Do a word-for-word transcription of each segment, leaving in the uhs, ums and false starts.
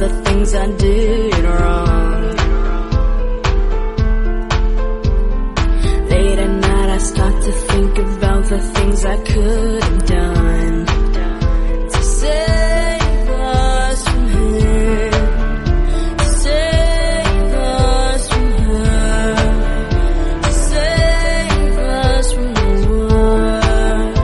the things I did wrong. Late at night I start to think about the things I could have done to save us from him, to save us from her, to save us from the world.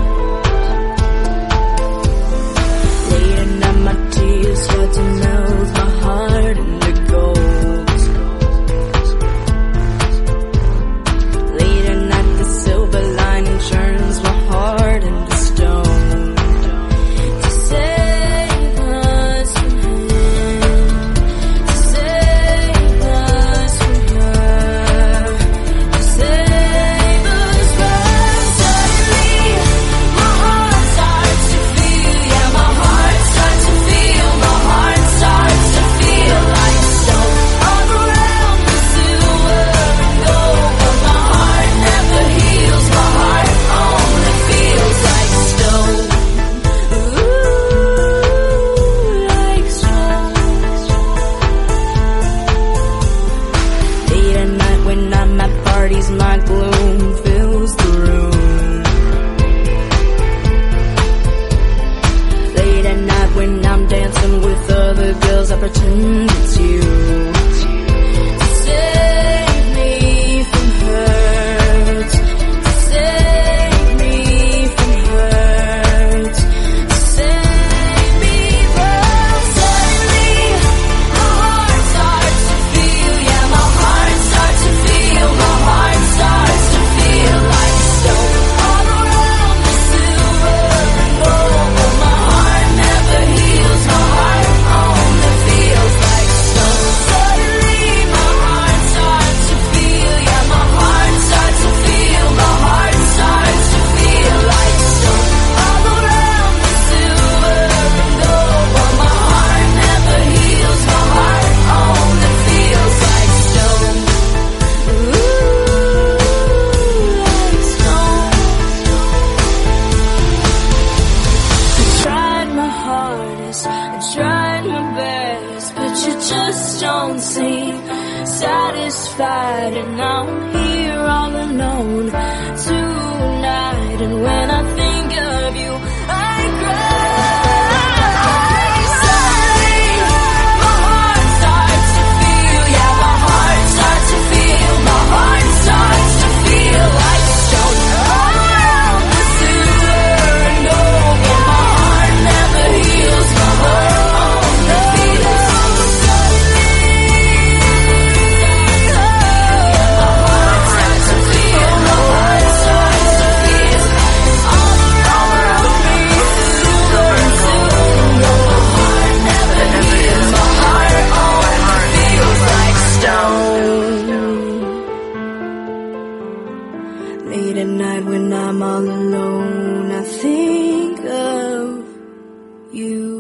Late at night my tears start to melt my heart into gold. Late at night the silver lining turns my heart into stone to save us from him, to save us from her, to save us from. Suddenly my heart starts to feel, yeah, my heart starts to feel, my heart starts to feel like stone. All around the silver and gold, but my heart never heals, my heart only feels like stone. Ooh, like stone. Late at night when I'm at parties, my gloom fills the room. Late at night when I'm dancing with other girls, I pretend it's you to save me from hurt, to save me from hurt, to save me from. Suddenly my heart starts to feel, yeah, my heart starts to feel, my heart starts to feel like stone. All around the silver and gold, but my heart never heals, my heart only feels like stone. Suddenly my heart starts to feel, yeah, my heart starts to feel, my heart starts to feel like stone. All around the silver and gold, but my heart never heals, my heart only feels like stone. Ooh, like stone. I tried my hardest, I tried my best, but you just don't seem satisfied. And now I'm here all alone tonight, and when I think of you, I cry. Suddenly my heart starts to feel, yeah, my heart starts to feel, my heart starts to feel like stone. All around the silver and gold, but my heart never heals, my heart only feels. Suddenly my heart starts to feel, my heart starts to feel. All around me, silver and gold, but my heart never heals, my heart only feels like stone. Late at night when I'm all alone, I think of you.